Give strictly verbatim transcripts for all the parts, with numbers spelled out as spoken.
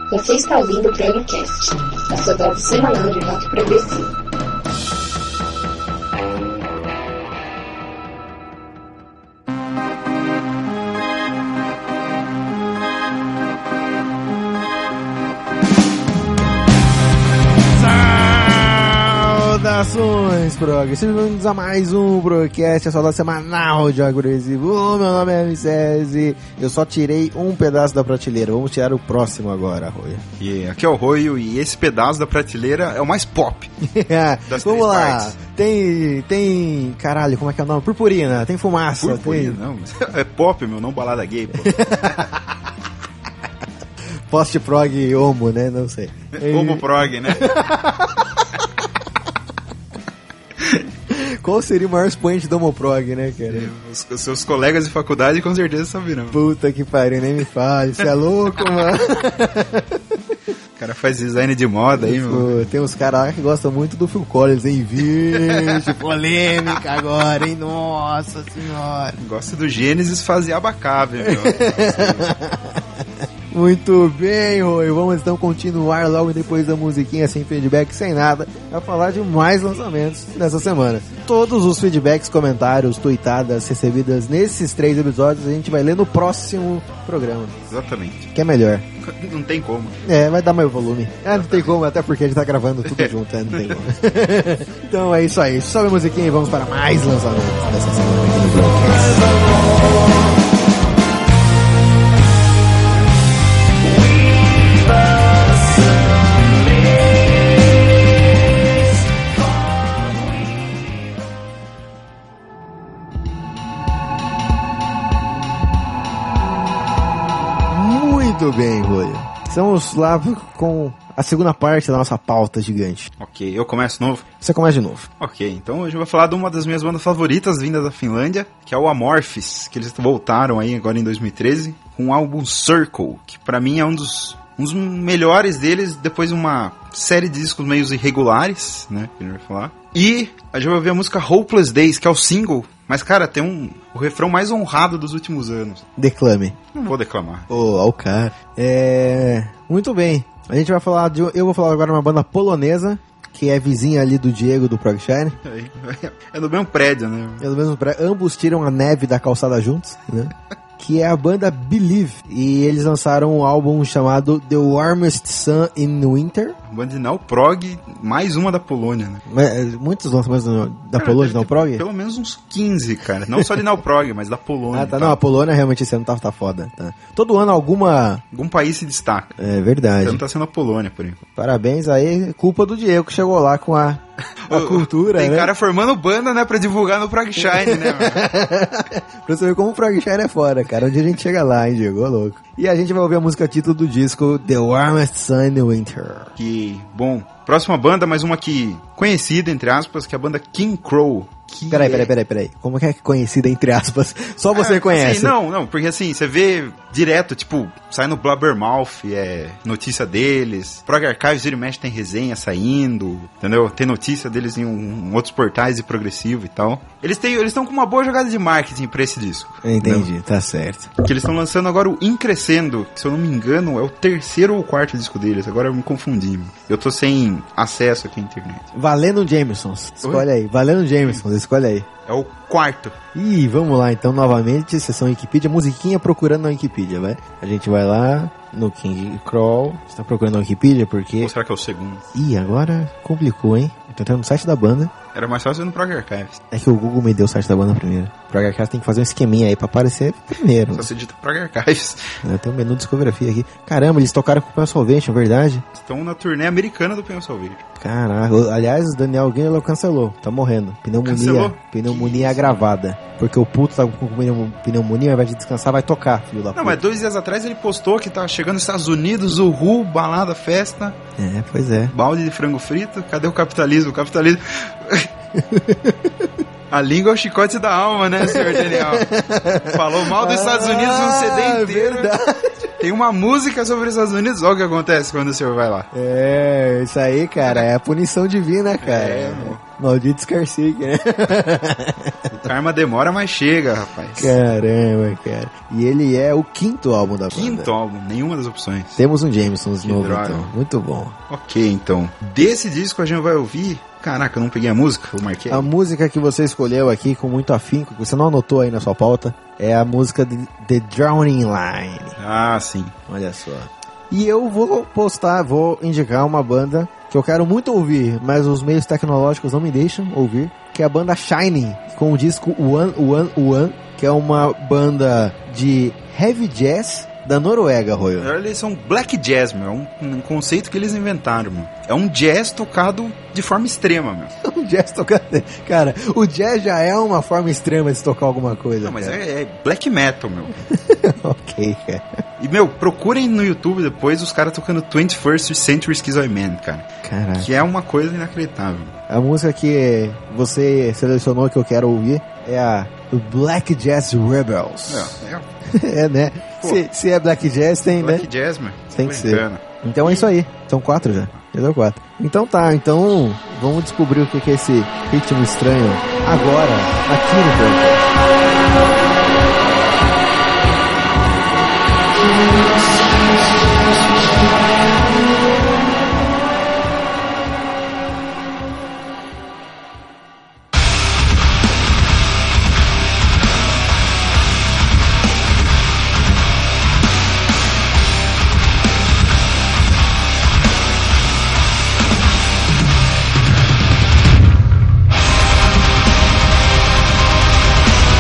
Você está ouvindo o ProgCast, a sua dose semanal de rock progressivo. Saudações, prog! Sejam bem-vindos a mais um ProgCast, a sua dose semanal de rock progressivo. O meu nome é M C S, eu só tirei um pedaço da prateleira, vamos tirar o próximo agora, Roio. E aqui é o Roio, e esse pedaço da prateleira é o mais pop das vamos lá, partes. tem, tem, caralho, como é que é o nome? Purpurina, tem fumaça. Purpurina, tem... não, é pop, meu, não balada gay, pô. Post-prog homo, né, não sei. Homo prog, né? Qual seria o maior expoente do homoprog, né, cara? Os, os seus colegas de faculdade com certeza saberão. Puta que pariu, nem me fale, você é louco, mano. O cara faz design de moda aí, Pô, meu. tem uns caras lá que gostam muito do Phil Collins, hein? Vixe, polêmica agora, hein? Nossa senhora. Gosta do Gênesis fazer abacável, meu. Muito bem, Rui. Vamos então continuar logo depois da musiquinha sem feedback, sem nada, a falar de mais lançamentos nessa semana. Todos os feedbacks, comentários, tweetadas recebidas nesses três episódios a gente vai ler no próximo programa. Exatamente. Que é melhor. Não tem como. É, vai dar mais volume. Ah, não tem como, até porque a gente tá gravando tudo junto, é, não tem como. Então é isso aí. Sobe a musiquinha e vamos para mais lançamentos dessa semana aqui no ProgCast. Muito bem, Rui. Estamos lá com a segunda parte da nossa pauta gigante. Ok, eu começo novo? Você começa de novo. Ok, então hoje eu vou falar de uma das minhas bandas favoritas vindas da Finlândia, que é o Amorphis, que eles voltaram aí agora em dois mil e treze, com o álbum Circle, que pra mim é um dos, um dos melhores deles, depois de uma série de discos meio irregulares, né, que a gente vai falar. E a gente vai ver a música Hopeless Days, que é o single, mas cara, tem um, o refrão mais honrado dos últimos anos. Declame. Não vou declamar. Ô, oh, o cara. É... Muito bem. A gente vai falar de... Eu vou falar agora de uma banda polonesa, que é vizinha ali do Diego, do Progshine. É, é do mesmo prédio, né? É do mesmo prédio. Ambos tiram a neve da calçada juntos, né? Que é a banda Believe. E eles lançaram um álbum chamado The Warmest Sun in Winter. Banda de Neo-Prog, mais uma da Polônia, né? Mas, muitos lançamentos da Polônia de Neo-Prog? Pelo menos uns quinze, cara. Não só de Neo-Prog, mas da Polônia. Ah, tá. Não, a Polônia realmente esse ano tá, tá foda. Tá. Todo ano alguma... Algum país se destaca. É verdade. Esse ano tá sendo a Polônia, por enquanto. Parabéns aí, culpa do Diego que chegou lá com a, a cultura, Tem né? cara formando banda, né, pra divulgar no Progshine, né? Pra você ver como o Progshine é fora, cara. Onde a gente chega lá, hein, Diego? Ô, louco. E a gente vai ouvir a música título do disco The Warmest Sun in Winter. Que, bom, próxima banda, mais uma que conhecida, entre aspas, que é a banda King Crow. Peraí, é... peraí, peraí, peraí. Como que é conhecida, entre aspas? Só você é, conhece. Assim, não, não, porque assim, você vê direto, tipo, sai no Blabbermouth, é notícia deles. Prog Archives, ele mexe, tem resenha saindo, entendeu? Tem notícia deles em, um, em outros portais de progressivo e tal. Eles têm, eles estão com uma boa jogada de marketing pra esse disco. Entendi, entendeu? Tá certo. Que eles estão lançando agora o Increscendo, que se eu não me engano é o terceiro ou quarto disco deles. Agora eu me confundi. Eu tô sem acesso aqui à internet. Valendo Jamesons. Escolhe aí. Valendo Jamesons, escolhe aí. É o quarto. Ih, vamos lá então, novamente, sessão Wikipedia, musiquinha procurando na Wikipedia, vai? A gente vai lá no King Crow, você tá procurando na Wikipedia porque... Ou será que é o segundo? Ih, agora complicou, hein? Eu tô entrando no site da banda. Era mais fácil no Prog Archives. É que o Google me deu o site da banda primeiro. O Prog Archives tem que fazer um esqueminha aí pra aparecer primeiro. Só se digita Prog Archives. Tem um menu de discografia aqui. Caramba, eles tocaram com o Pen Salvation, verdade? Estão na turnê americana do Pen Salvation. Caraca, aliás, o Daniel Guinelo cancelou, tá morrendo. Pneumonia, Cancelou? pneumonia agravada. Porque o puto tá com pneumonia, ao invés de descansar, vai tocar, filho da puta. Não, mas dois dias atrás ele postou que tá chegando nos Estados Unidos, uhul, balada, festa. É, pois é. Balde de frango frito, cadê o capitalismo? O capitalismo... A língua é o chicote da alma, né, senhor Daniel? Falou mal dos Estados Unidos no C D inteiro. Verdade. Tem uma música sobre os Estados Unidos, olha o que acontece quando o senhor vai lá. É, isso aí, cara, é a punição divina, cara. É, Maldito Skarsgård, né? Karma demora, mas chega, rapaz. Caramba, cara. E ele é o quinto álbum da banda. Quinto álbum, nenhuma das opções. Temos um Jameson de Que novo, droga. então. Muito bom. Ok, então. Desse disco a gente vai ouvir... Caraca, eu não peguei a música, eu marquei. A música que você escolheu aqui com muito afinco, que você não anotou aí na sua pauta, é a música de The Drowning Line. Ah, sim. Olha só. E eu vou postar, vou indicar uma banda que eu quero muito ouvir, mas os meios tecnológicos não me deixam ouvir, que é a banda Shining, com o disco One One One, que é uma banda de heavy jazz da Noruega, Royo. Eles são black jazz, meu. É um, um conceito que eles inventaram, meu. É um jazz tocado de forma extrema, meu. Um jazz tocando... Cara, o jazz já é uma forma extrema de tocar alguma coisa. Não, mas cara. é, é black metal, meu. Ok, cara. E, meu, procurem no YouTube depois os caras tocando twenty-first Century Schizoid, cara. Caraca. Que é uma coisa inacreditável. A música que você selecionou que eu quero ouvir é a Black Jazz Rebels. É, é É, né? Se, se é Black Jazz, tem, black né? jazz, meu. Tem Tô que brincando. ser. Então é isso aí. São quatro já. Já deu quatro. Então tá, então vamos descobrir o que que é esse ritmo estranho agora, aqui no Podcast. We'll be right back.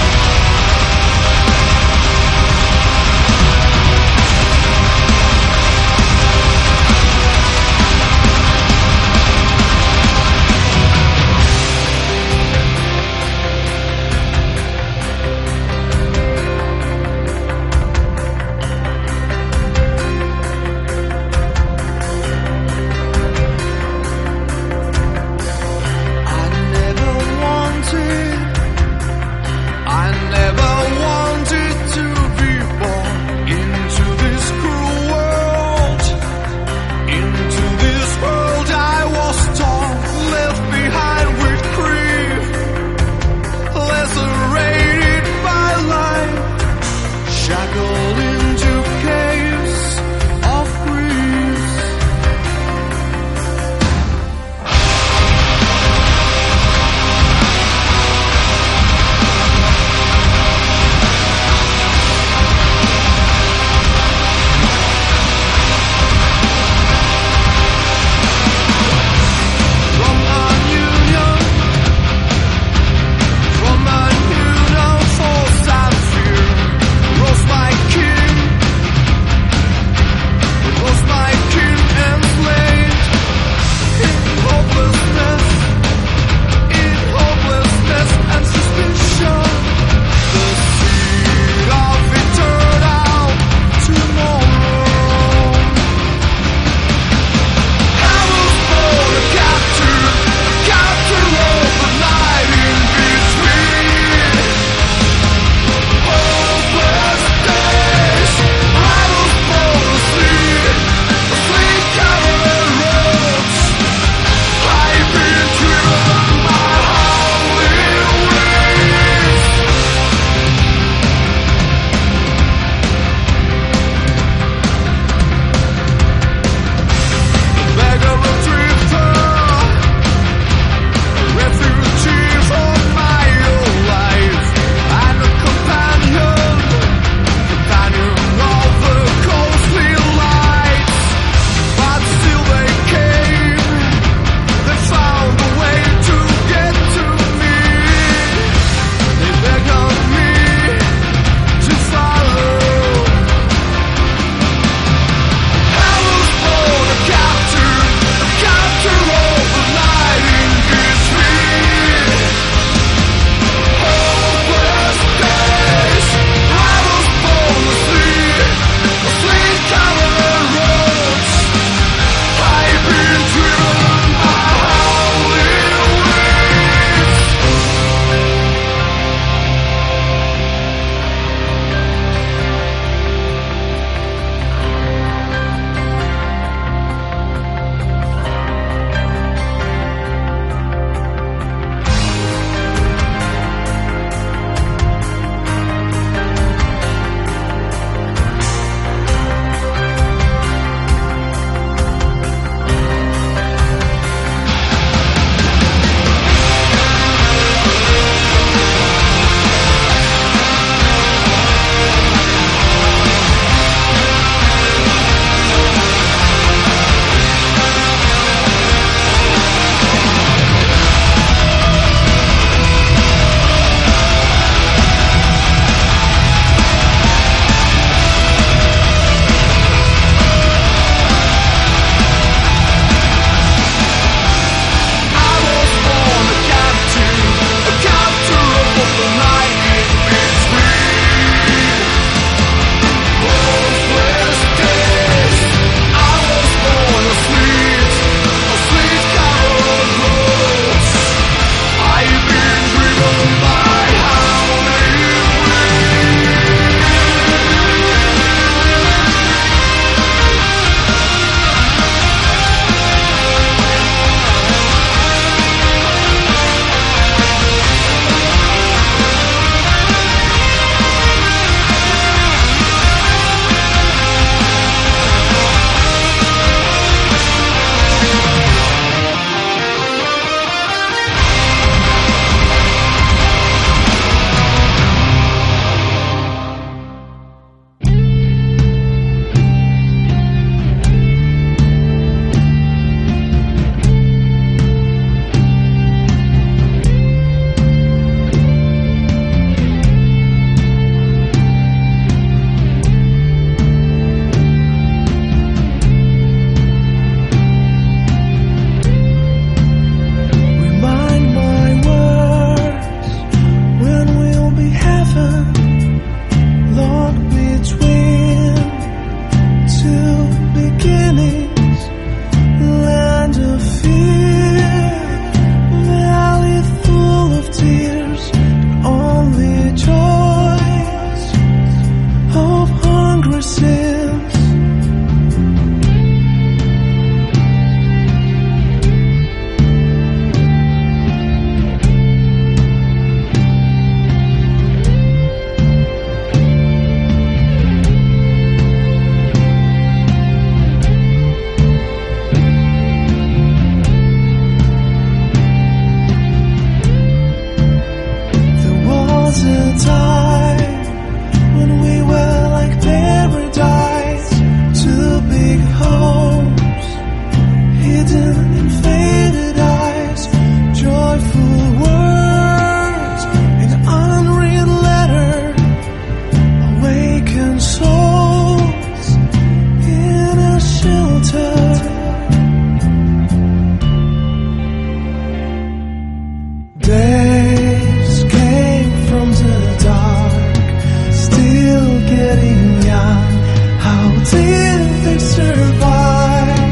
did they survive?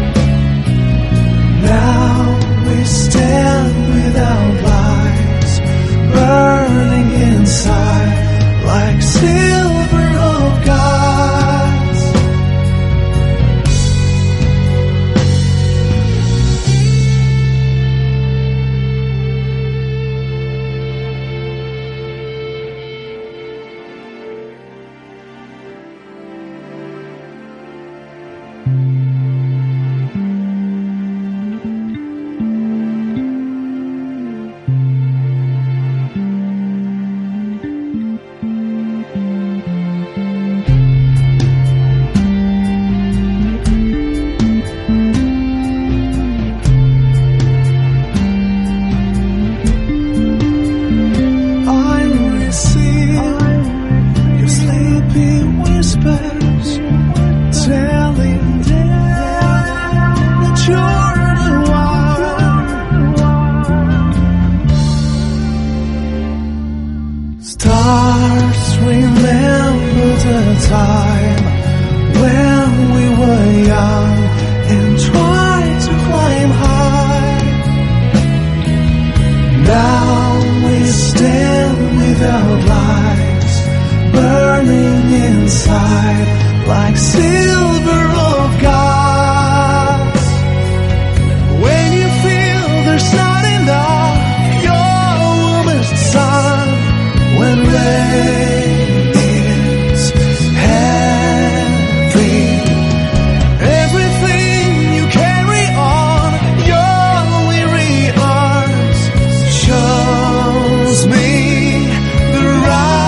Now we stand without lives, burning inside like silver of gods. Stars, remember the time when we were young and tried to climb high. Now we stand without lives, burning inside like silver of gods. When you feel there's not enough, your warmest sun, when rain is heavy, everything you carry on your weary arms shows me the right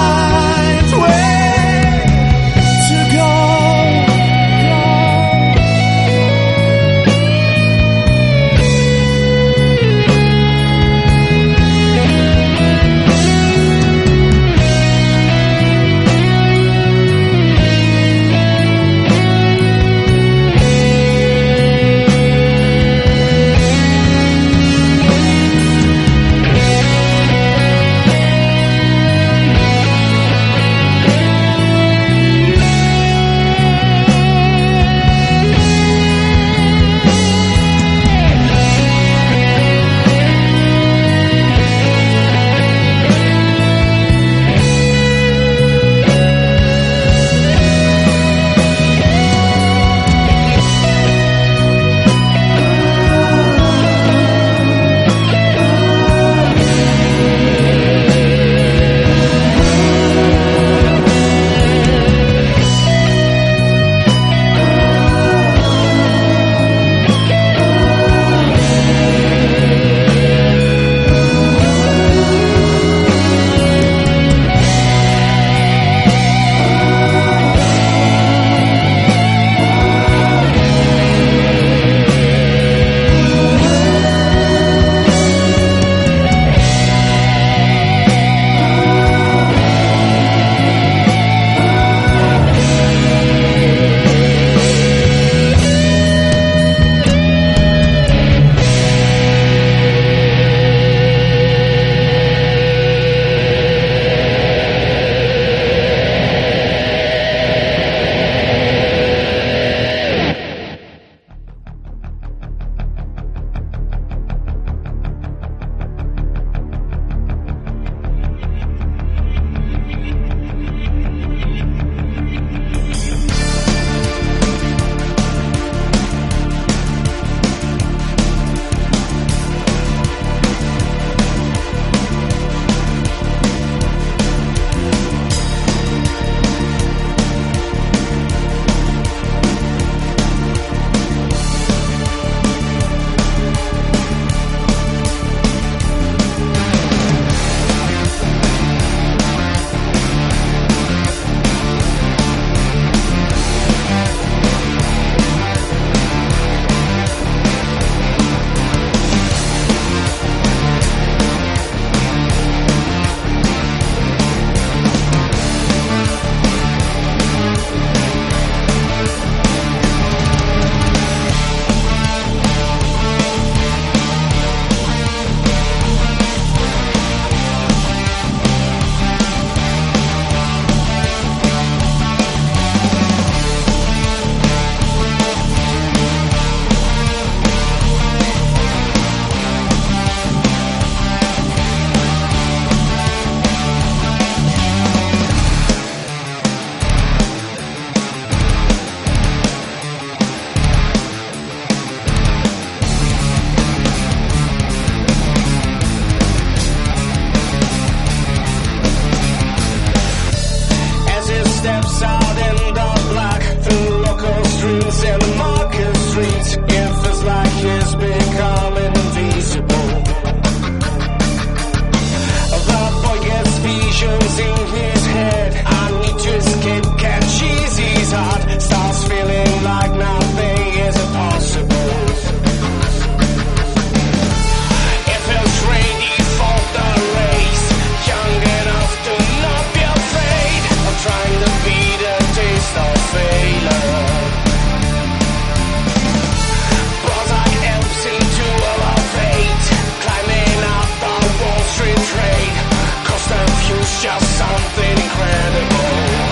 something incredible.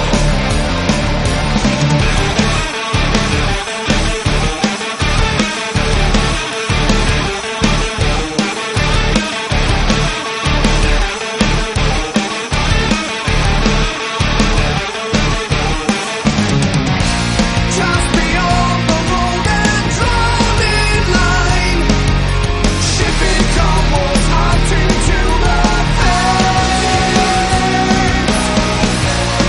Just beyond the golden trolley line, shipping tumbles out into the fence.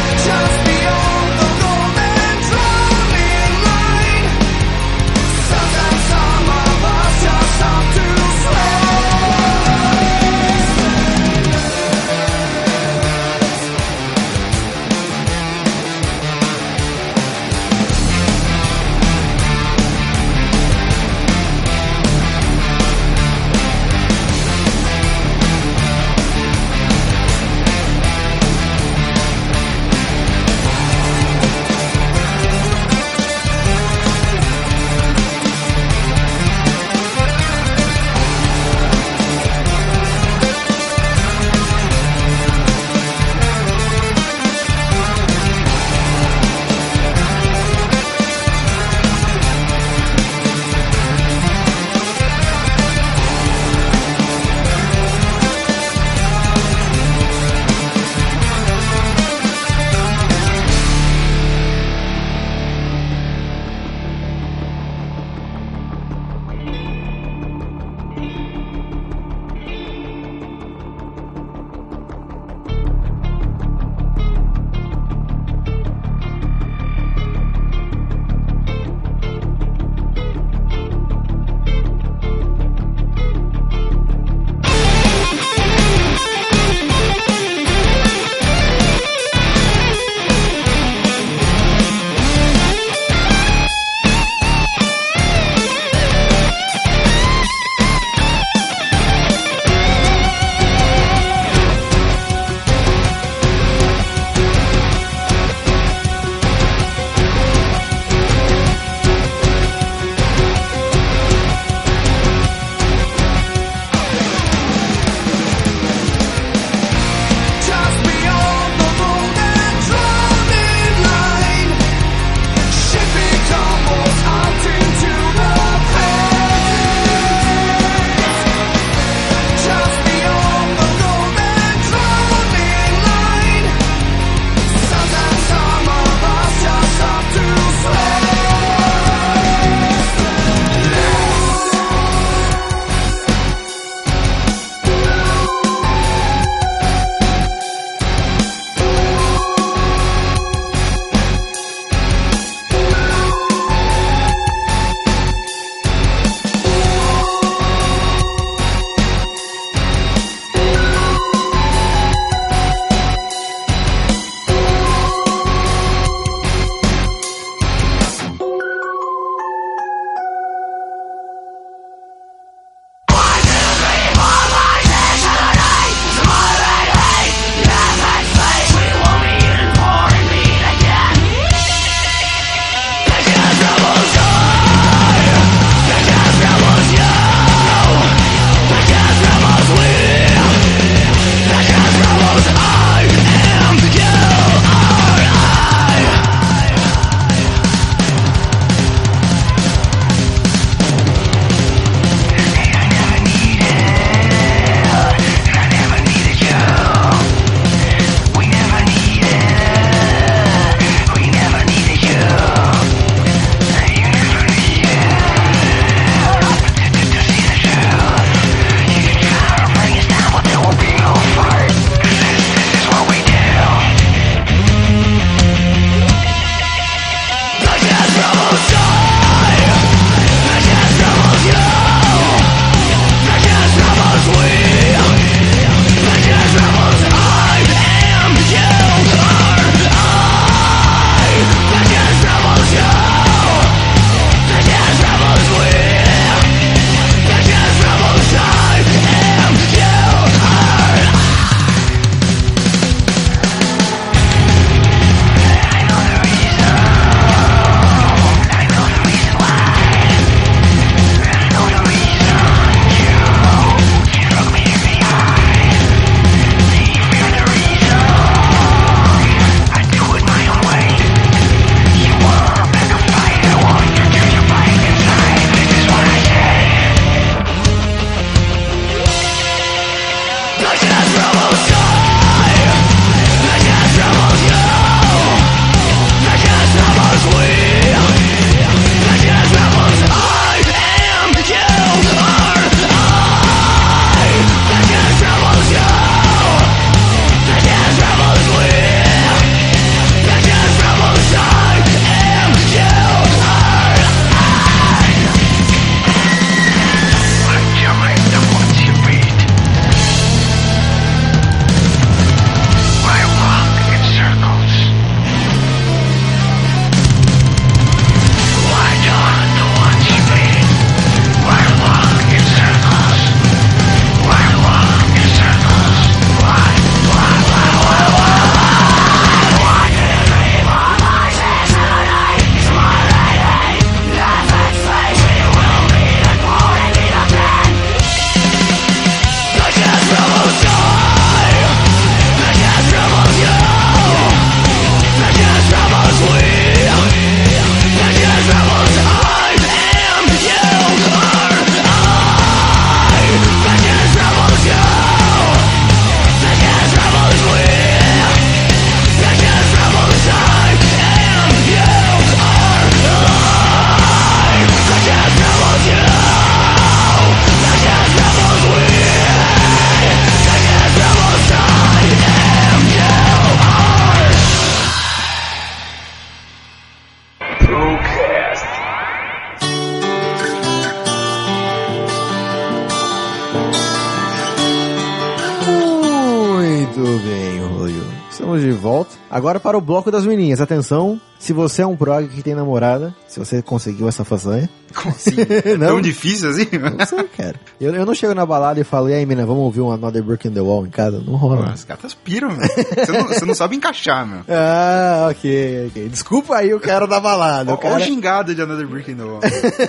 volta. Agora para o bloco das menininhas. Atenção, se você é um prog que tem namorada, se você conseguiu essa façanha. Como assim? É Não? tão difícil assim? Não sei, cara. Eu, eu não chego na balada e falo, e aí, mina, vamos ouvir um Another Brick in the Wall em casa? Não rola. Os caras piram, meu. Você não, você não sabe encaixar, meu. Ah, ok, ok. Desculpa aí o cara da balada. Ó, O cara... ó o gingado de Another Brick in the Wall.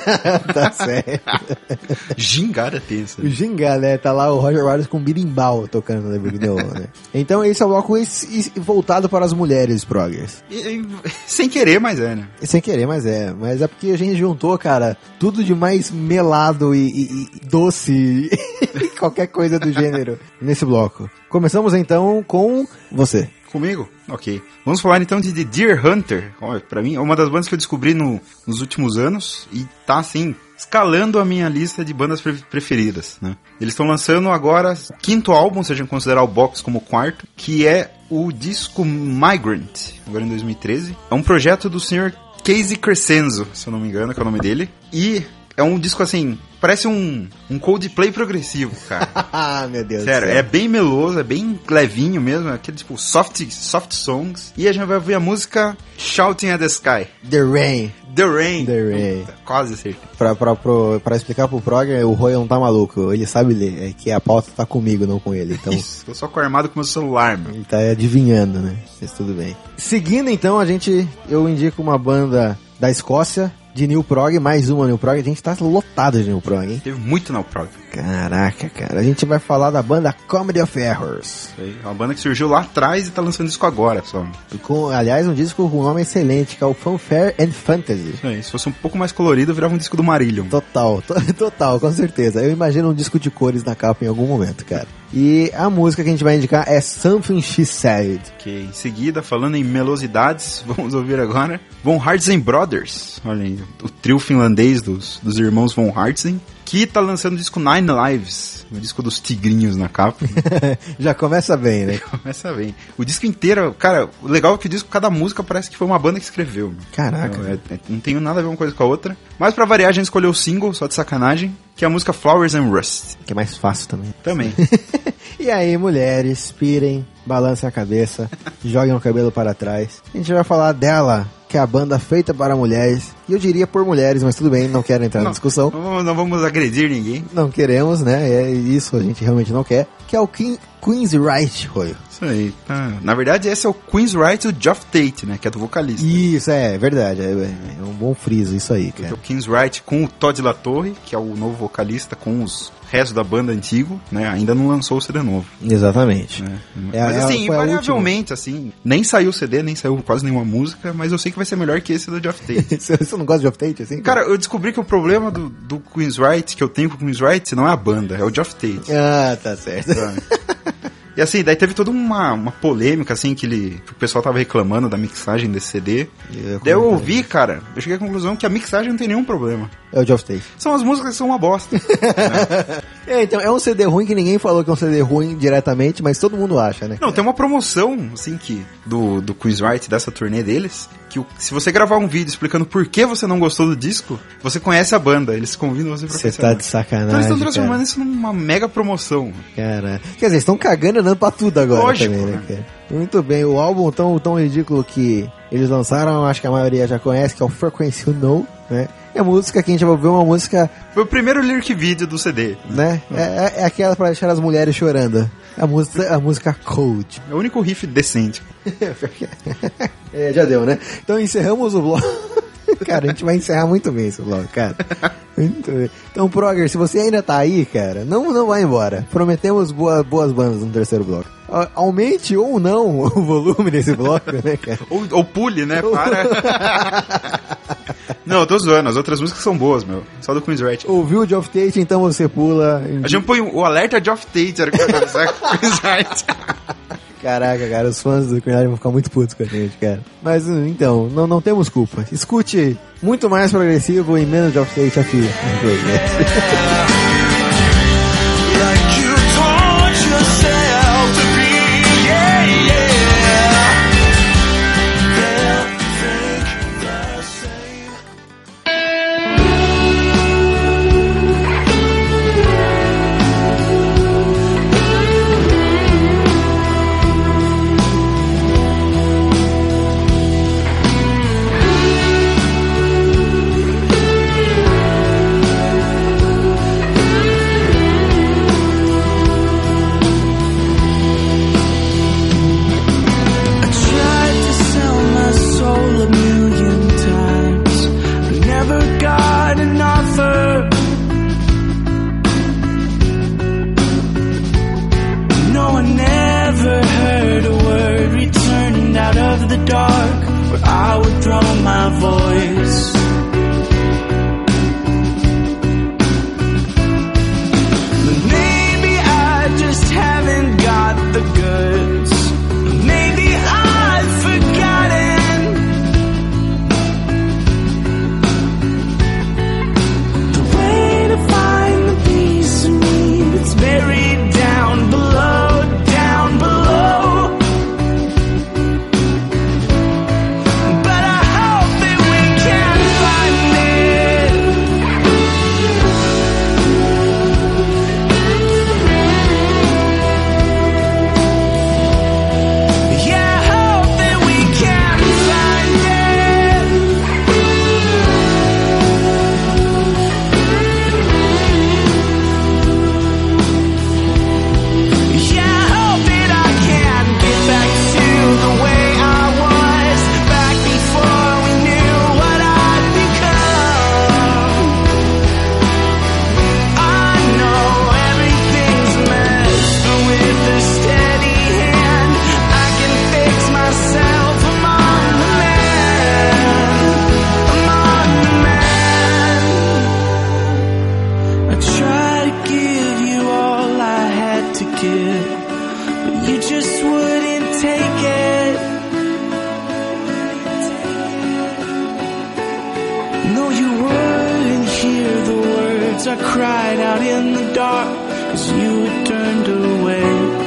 Tá certo. Gingada tensa. O Ginga, né? Tá lá o Roger Waters com birimbau tocando na Brick in the Wall, né? Então esse é o bloco esse- esse voltado para as mulheres proggers. E- e- sem querer, mas é, né? Sem querer, mas é. Mas é porque a gente juntou, cara, tudo de mais melado e, e- e doce e qualquer coisa do gênero nesse bloco. Começamos então com você. Comigo? Ok. Vamos falar então de The Deer Hunter. Olha, pra mim é uma das bandas que eu descobri no- nos últimos anos e tá assim, escalando a minha lista de bandas pre- preferidas, né? Eles estão lançando agora o quinto álbum, se a gente considerar o Box como o quarto, que é o disco Migrant, agora em dois mil e treze. É um projeto do senhor Casey Crescenzo, se eu não me engano, que é o nome dele. E é um disco assim, parece um, um Coldplay progressivo, cara. Ah, meu Deus Sério, do céu. é bem meloso, é bem levinho mesmo, é aquele tipo soft, soft songs. E a gente vai ouvir a música Shouting at the Sky. The Rain. The Rain. The Rain. Puta, quase certeza. Pra, pra, pro, pra explicar pro prog, o Roy não tá maluco. Ele sabe ler, é que a pauta tá comigo, não com ele. Então, Isso, tô só com armado com meu celular, meu. ele tá adivinhando, né? Mas tudo bem. Seguindo então, a gente, eu indico uma banda da Escócia, de New Prog, mais uma New Prog. A gente tá lotado de New Prog, hein? Teve muito na prog. Caraca, cara. A gente vai falar da banda Comedy of Errors. É uma banda que surgiu lá atrás e tá lançando disco agora só. Com, aliás, um disco com um nome excelente, que é o Fanfare and Fantasy. Isso aí, se fosse um pouco mais colorido, virava um disco do Marillion. Total, to- total, com certeza. Eu imagino um disco de cores na capa em algum momento, cara. E a música que a gente vai indicar é Something She Said. Ok, em seguida, falando em melosidades, vamos ouvir agora Von Hartzen Brothers. Olha aí, o trio finlandês dos, dos irmãos Von Hartzen, que tá lançando o disco Nine Lives, o disco dos tigrinhos na capa. Já começa bem, né? Começa bem. O disco inteiro, cara, o legal é que o disco, cada música parece que foi uma banda que escreveu. Meu. Caraca. Não, é- é- não tem nada a ver uma coisa com a outra. Mas pra variar, a gente escolheu o single, só de sacanagem, que é a música Flowers and Rust. Que é mais fácil também. Também. E aí, mulheres, pirem, balancem a cabeça, joguem o cabelo para trás. A gente vai falar dela, que é a banda feita para mulheres. E eu diria por mulheres, mas tudo bem, não quero entrar na Não, discussão. Não, vamos- não vamos agredir ninguém. Não queremos, né? É isso, a gente realmente não quer. Que é o King, Queen's Right, Roy. Isso aí. Ah, na verdade, esse é o Queen's Right do Geoff Tate, né? Que é do vocalista. Isso, é verdade. É, é um bom friso isso aí, Porque cara. o Queen's Right com o Todd LaTorre, que é o novo vocalista, com os restos da banda antigo, né? Ainda não lançou o C D novo. Exatamente. Né? É, mas é, assim, foi a invariavelmente, assim, nem saiu o C D, nem saiu quase nenhuma música, mas eu sei que vai ser melhor que esse do Geoff Tate. Você você não gosta de Geoff Tate, assim? Cara, eu descobri que o problema do, do Queen's Right, que eu tenho com o Queen's Right, não é a banda, é o Geoff Tate. Ah, tá certo. Sabe? E assim, daí teve toda uma, uma polêmica, assim, que, ele, que o pessoal tava reclamando da mixagem desse C D. Eu Daí eu comentei. ouvi, cara, eu cheguei à conclusão que a mixagem não tem nenhum problema. É o Geoff Tate. São as músicas que são uma bosta. É, então, é um C D ruim que ninguém falou que é um C D ruim diretamente, mas todo mundo acha, né? Não, tem uma promoção, assim, que do, do Queen's Right, dessa turnê deles, que o- se você gravar um vídeo explicando por que você não gostou do disco, você conhece a banda, eles convidam você pra Você conhecer a tá banda. de sacanagem, Então eles estão transformando cara. isso numa mega promoção. Cara, quer dizer, estão cagando e andando pra tudo agora. Lógico, também, né, né? cara? Muito bem, o álbum tão, tão ridículo que eles lançaram, acho que a maioria já conhece, que é o Frequency You Know, né? É a música que a gente vai ver, uma música, Foi o primeiro lyric vídeo do C D. né? É, é- é aquela pra deixar as mulheres chorando. A música, a música Cold. É o único riff decente. É, já deu, né? Então encerramos o bloco. Cara, a gente vai encerrar muito bem esse bloco, cara. Muito bem. Então, Progger, se você ainda tá aí, cara, não, não vai embora. Prometemos boa, boas bandas no terceiro bloco. A- Aumente ou não o volume desse bloco, né, cara? Ou, ou pule, né? Para. Não, eu tô zoando. As outras músicas são boas, meu. Só do Queen's Right. Ouviu o Geoff Tate, então você pula. A gente põe o alerta Geoff Tate, era o que eu ia começar com o Queen's Right. Caraca, cara, os fãs do Queen vão ficar muito putos com a gente, cara. Mas, então, não, não temos culpa. Escute muito mais progressivo e menos Geoff Tate aqui no programa. Like you taught yourself to be, yeah, yeah. Can't think the same. the dark where I would throw my voice. Maybe I just haven't got the goods. Maybe I've forgotten the way to find the piece of me that's buried down below, down below. But I hope that we can find it. Yeah, I hope that we can find it. Yeah, I hope that I can get back to the way I was back before we knew what I'd become. I know everything's a mess, but with a steady hand, I can fix myself. I'm on the man. I'm on the man. I tried to give you all I had to give, but you just wouldn't take it. No, you wouldn't hear the words I cried out in the dark, 'cause you had turned away.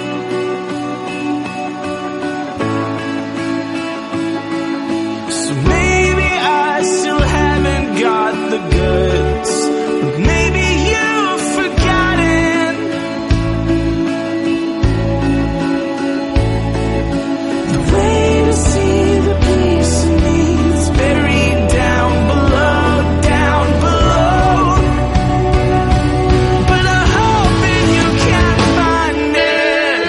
So maybe I still haven't got the goods, but maybe you've forgotten the way to see the piece of me that's buried down below, down below. But I hope that you can find it.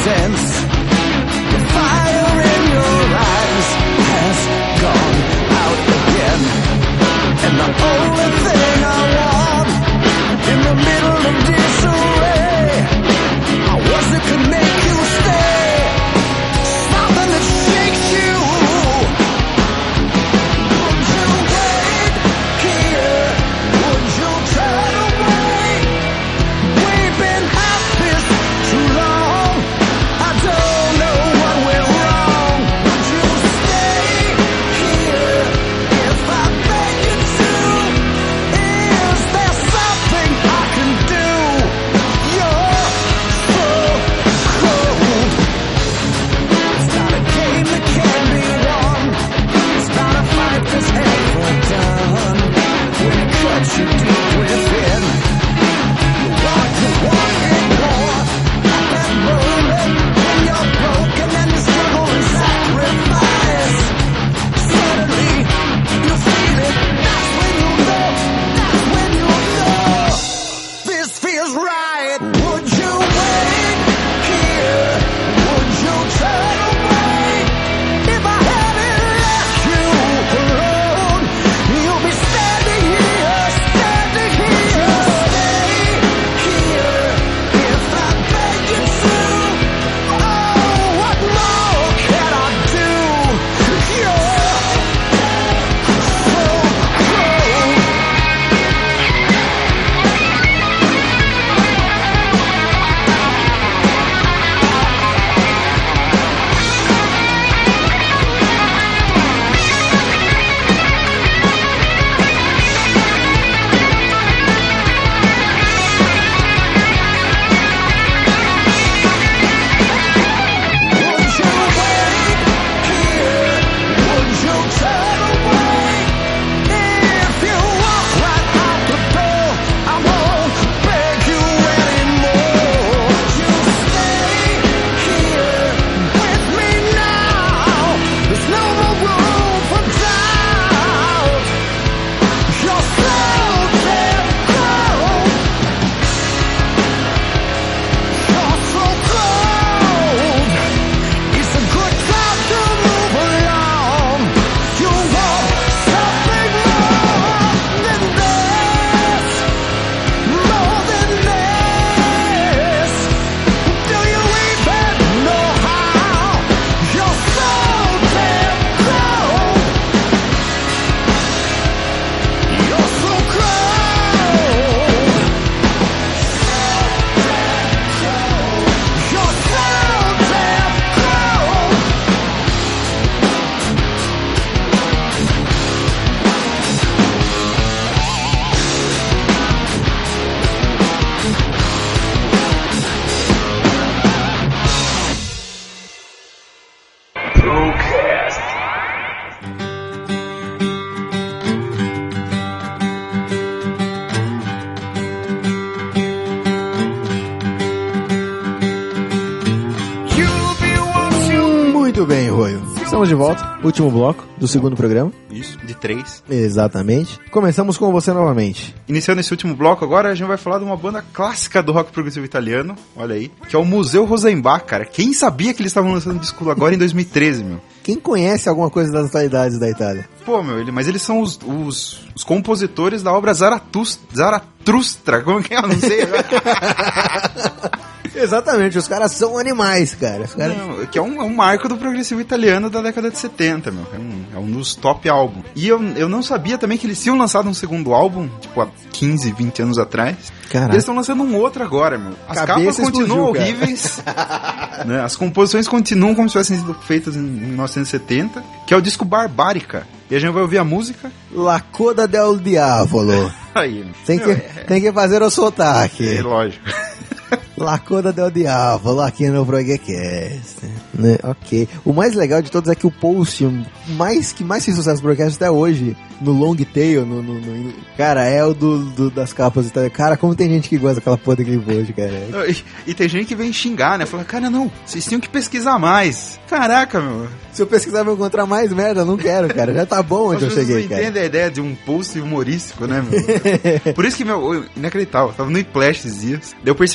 sense. The fire in your eyes has gone out again. And the only thing I want in the middle of disarray, I was it could make you stay. Something that shakes you. Would you wait here? Would you turn away? We've been happy too long. I don't know what went wrong. Would you stay here if I beg you to? Is there something I can do? You're so cold. It's not a game that can be won. It's not a fight that's ever done. When it cuts you deep within, you want to want it more. At that moment when you're broken and you struggle and sacrifice, suddenly you feel it. That's when you know. That's when you know this feels right. Would you wait here? Would you turn away? If I hadn't left you alone, you'll be standing here, standing here. Stay here if I beg you to. Oh, what more can I do? You're so cold. Would you wait here? Would you turn away? If you walk right out the door, I won't beg you anymore. Would you stay here with me now? There's no more room for doubt. You're so damn cold. You're so cold. It's a good time to move along. You want something more than this, more than this. Do you even know how? You're so damn cold. You're so cold. You're so damn cold. You'll be watching. Muito bem, Roio. Estamos de volta. Último bloco do segundo programa. Isso, de três. Exatamente. Começamos com você novamente. Iniciando esse último bloco agora, a gente vai falar de uma banda clássica do rock progressivo italiano, olha aí, que é o Museu Rosenbach, cara. Quem sabia que eles estavam lançando disco agora em dois mil e treze, meu? Quem conhece alguma coisa das atualidades da Itália? Pô, meu, ele, mas eles são os, os, os compositores da obra Zaratus, Zaratustra, como que é? Eu não sei. Exatamente, os caras são animais, cara. Os caras... Não, que é um, é um marco do progressivo italiano da década de setenta, meu. É um, é um dos top álbuns. E eu, eu não sabia também que eles tinham lançado um segundo álbum, tipo, há quinze, vinte anos atrás. Caraca. Eles estão lançando um outro agora, meu. As Cabeça capas continuam explodiu, horríveis. Né? As composições continuam como se tivessem sido feitas em mil novecentos e setenta, que é o disco Barbarica. E a gente vai ouvir a música. La Coda del Diavolo. Aí, Tem meu, que, é, tem que fazer o sotaque. é lógico. La Coda del Diavolo aqui no Broadcast, né? Ok. O mais legal de todos é que o post mais, que mais fez sucesso no Broadcast até hoje, no Long Tail, no, no, no, cara, é o do, do, das capas. Cara, como tem gente que gosta daquela porra daquele post, cara. E, e tem gente que vem xingar, né? Fala, cara, não, vocês tinham que pesquisar mais. Caraca, meu. Se eu pesquisar eu vou encontrar mais merda, eu não quero, cara. Já tá bom onde eu cheguei, cara. Você entende a ideia de um post humorístico, né, meu? Por isso que, meu, inacreditável. Eu tava no Iplash esses dias. Daí eu percebi que todo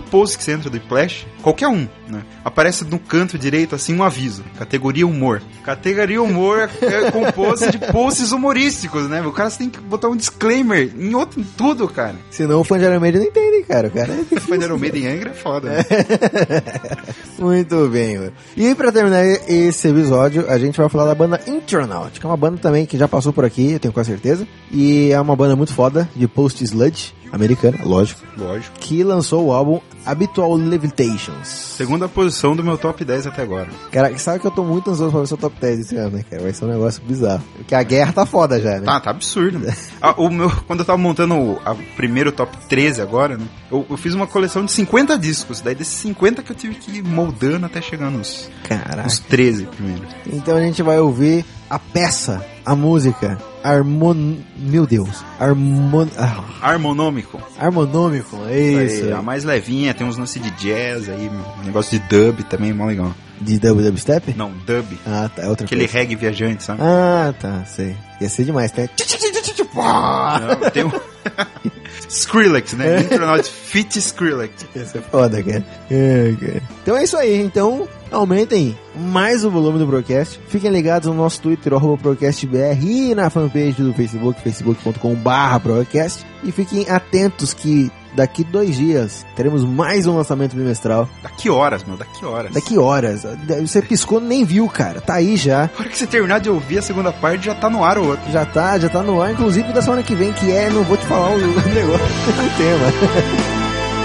post que você entra do Splash, qualquer um, né? Aparece no canto direito, assim, um aviso. Categoria humor. Categoria humor é composta de posts humorísticos, né? O cara tem que botar um disclaimer em, outro, em tudo, cara. Senão o fã de Iron Maiden não entende, cara. O cara é O fã de Iron Maiden em Angra é foda, né? Muito bem, mano. E pra terminar esse episódio, a gente vai falar da banda Intronaut, que é uma banda também que já passou por aqui, eu tenho quase certeza. E é uma banda muito foda, de post-sludge, americana, lógico. Lógico. Que lançou o álbum Habitual Levitations. Segunda posição do meu top dez até agora. Cara, sabe que eu tô muito ansioso pra ver seu top dez esse ano, né, cara? Vai ser um negócio bizarro. Porque a guerra tá foda já, né? Tá, tá absurdo. ah, o meu, quando eu tava montando o a primeiro top treze agora, né? Eu, eu fiz uma coleção de cinquenta discos. Daí desses cinquenta que eu tive que ir moldando até chegar nos, nos treze primeiro. Então a gente vai ouvir a peça, a música, Harmon... Meu Deus. Harmon... Ah. Harmonômico. Harmonômico, é isso. Aí, a mais levinha, tem uns lances de jazz aí, um negócio de dub também, mó legal. De dub, dubstep? Não, dub. Ah, tá, é outra Aquele coisa. reggae viajante, sabe? Ah, tá, sei. Ia ser demais, tá? Não, tem um... Skrillex, né? Intronaut Fit Skrillex. Isso é foda, cara. É, cara. Então é isso aí. Então, aumentem mais o volume do Procast. Fiquem ligados no nosso Twitter, arroba ProcastBR, e na fanpage do Facebook, facebook ponto com barra Procast. E fiquem atentos que daqui dois dias teremos mais um lançamento bimestral. Daqui horas, meu, daqui horas. Daqui horas. Você piscou, nem viu, cara. Tá aí já. A hora que você terminar de ouvir a segunda parte, já tá no ar o outro. Já tá, já tá no ar, inclusive da semana que vem, que é, não vou te falar o negócio, o tema.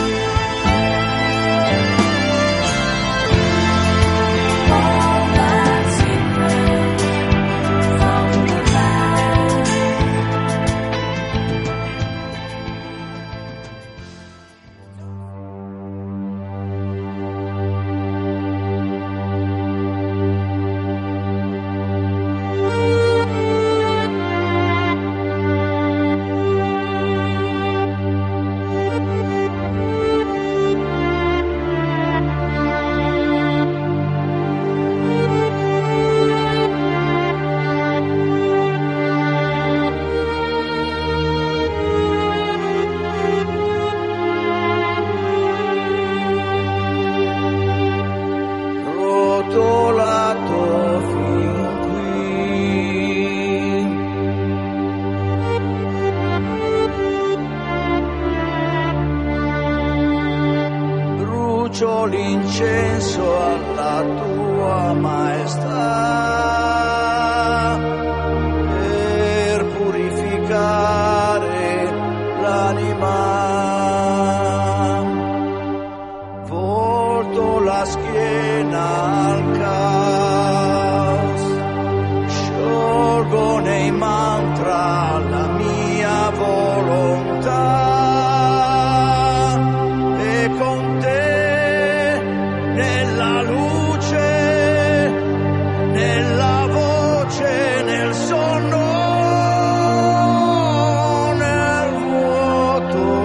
L'incenso alla tua maestà per purificare l'anima. Volto la schiena al caos, sciolgo nei mantra la mia volontà. Nella luce, nella voce, nel sonno, nel vuoto.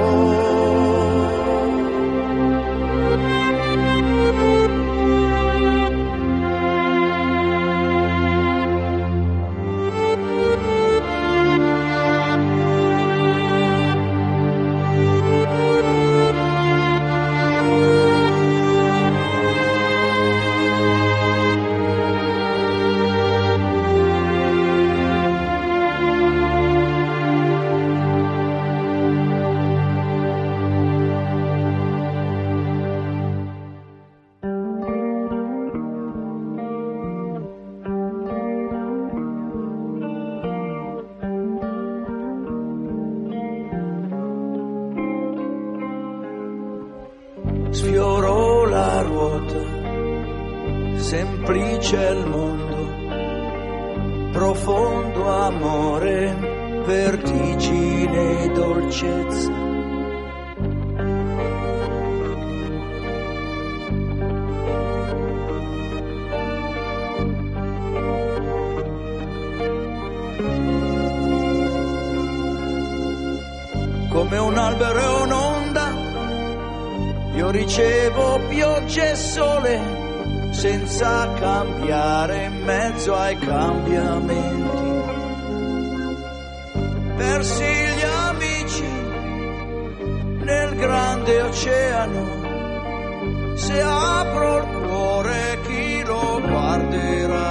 Sfiorò la ruota, semplice il mondo, profondo amore, vertigine e dolcezza. Come un albero e un'onda, io ricevo pioggia e sole senza cambiare in mezzo ai cambiamenti. Persi gli amici nel grande oceano se apro il cuore chi lo guarderà?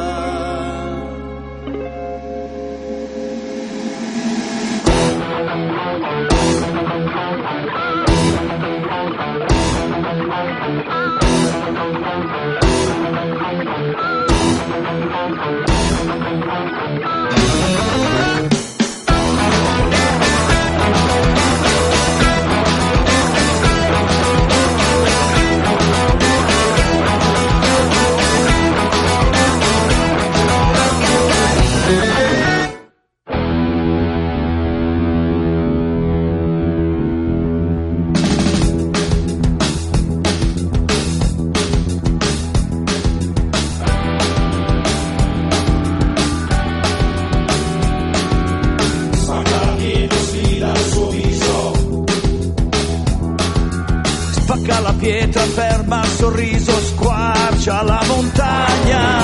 Spacca la pietra, ferma il sorriso, squarcia la montagna.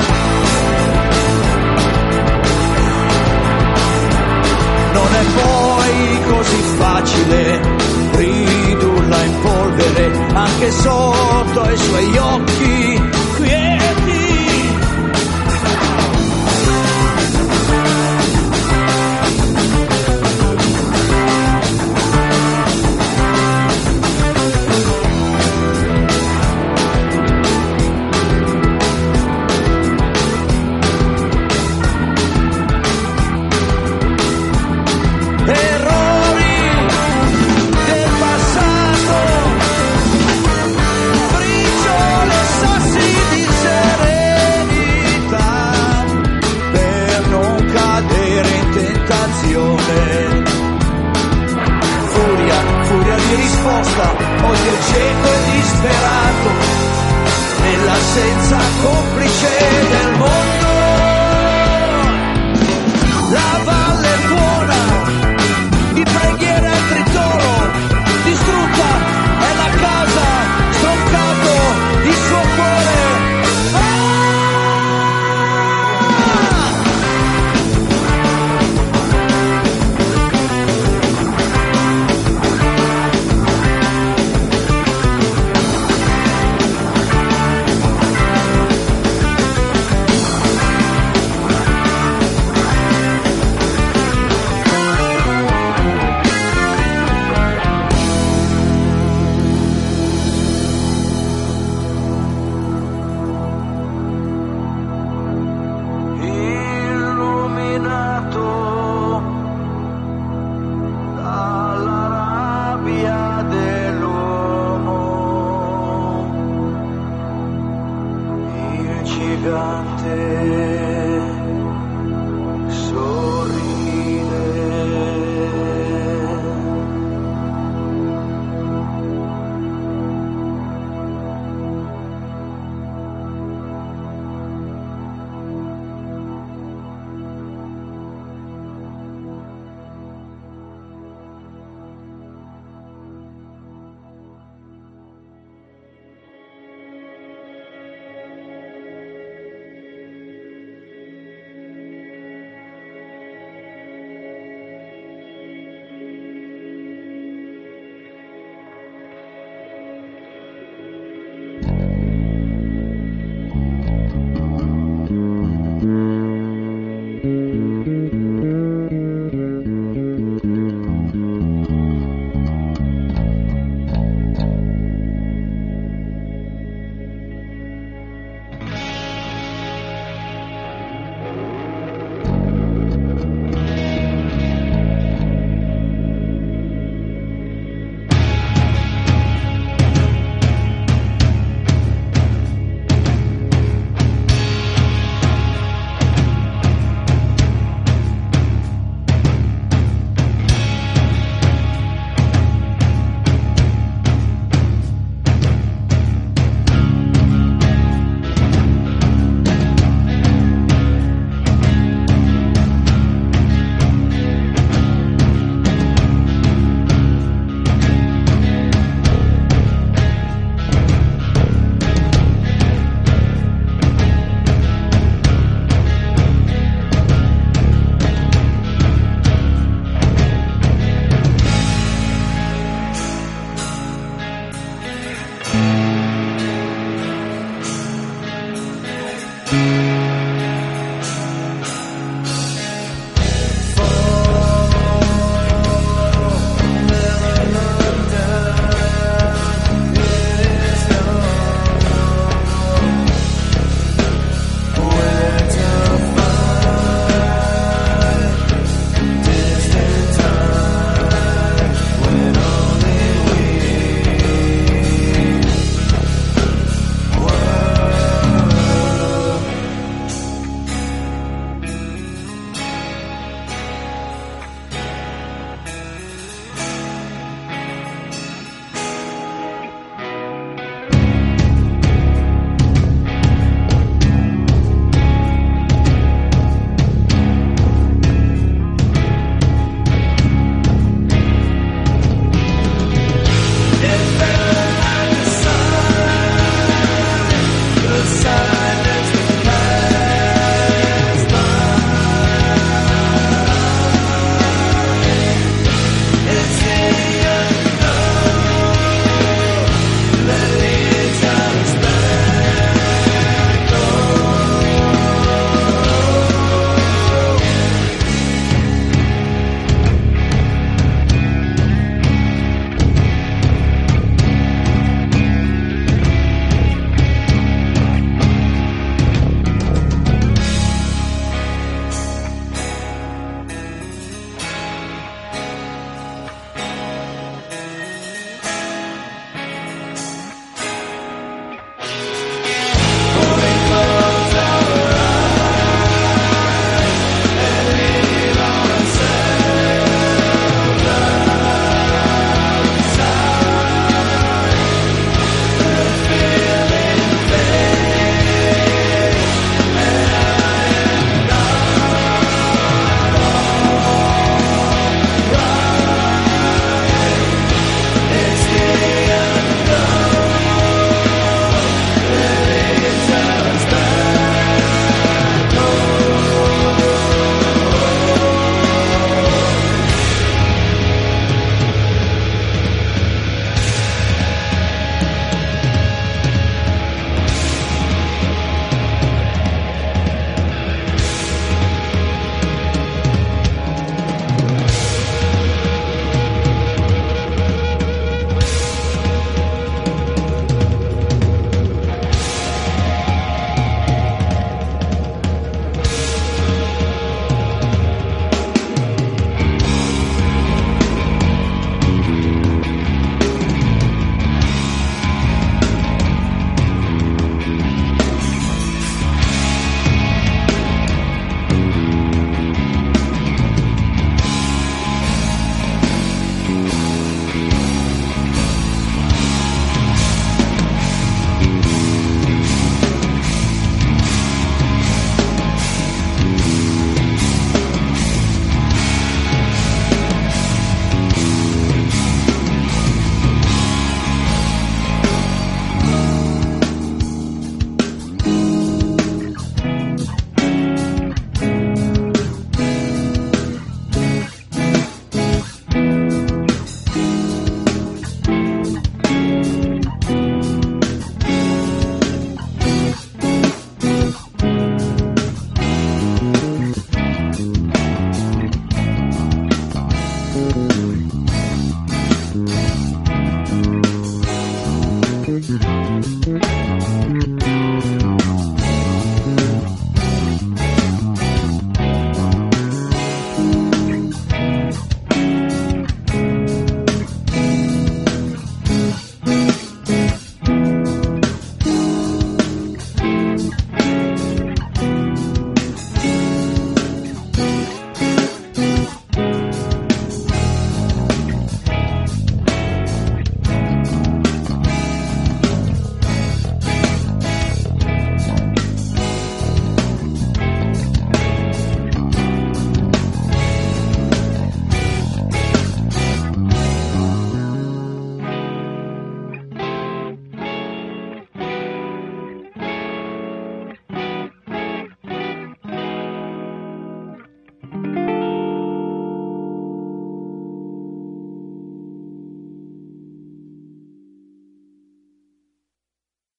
Non è poi così facile ridurla in polvere, anche sotto i suoi occhi quieti. Odio cieco e disperato nell'assenza complice del mondo.